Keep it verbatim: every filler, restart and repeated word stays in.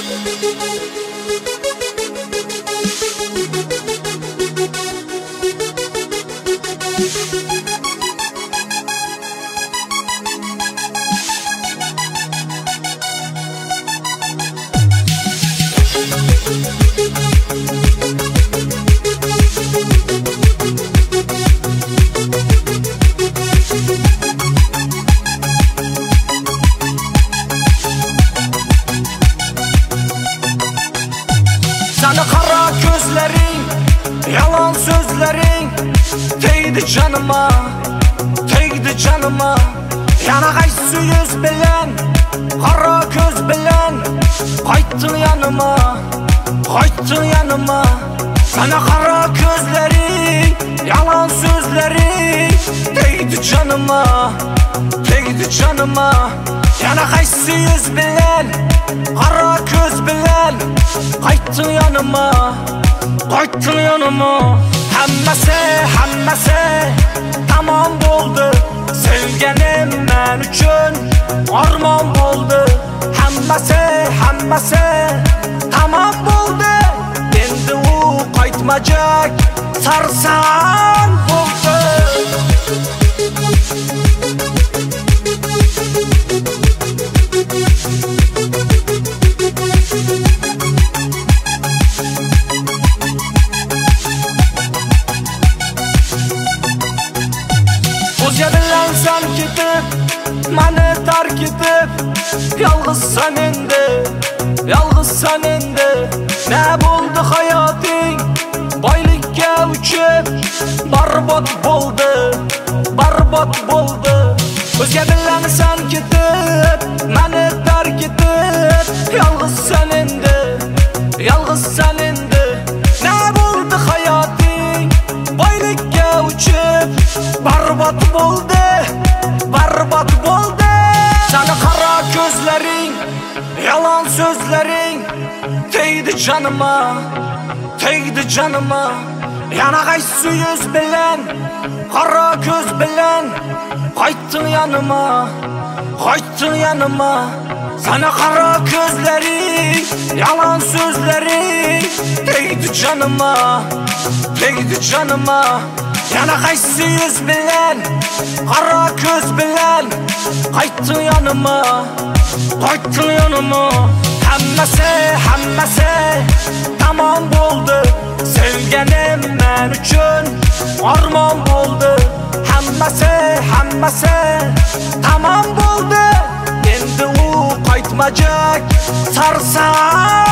Sana kara gözlerin, yalan sözlerin değdi canıma, değdi canıma. Yana kaysı yüz bilen, kara göz bilen kayttın yanıma, kayttın yanıma. Sana kara gözlerin, yalan sözlerin değdi canıma, değdi canıma. Yana kaysı yüz bilen, kara göz bilen kayttın yanıma, kayttın yanıma. Hammasi, hammasi tamam bo'ldi. Sevganim men uchun armon bo'ldi. Hammasi, hammasi tamam bo'ldi. Endi u qaytmajak sarson bo'ldi. O'zga bilan sen ketib, meni tark etib, yolg'izsan endi, yolg'izsan endi. Ne bo'ldi hayoting? Boylikka uchib, barbod bo'ldi, barbod bo'ldi. O'zga bilan sen ketib, meni tark etib, yolg'izsan endi, yolg'izsan endi. Ne bo'ldi hayoting? Boylikka uchib, barbod bo'ldi, barbod bo'ldi. Sana kara gözlerin, yalan sözlerin değdi canıma, değdi canıma. Yana kaysı yüz bilen, kara göz bilen kayttın yanıma, kayttın yanıma. Sana kara gözlerin, yalan sözlerin değdi canıma, değdi canıma. Yana kaysı yüz bilen, kara göz bilen kayttın yanıma, kayttın yanıma. Hammasi, hammasi tamam bo'ldi. Sevganim men uchun armon bo'ldi. Hammasi, hammasi tamam bo'ldi. Endi u qaytmajak sarson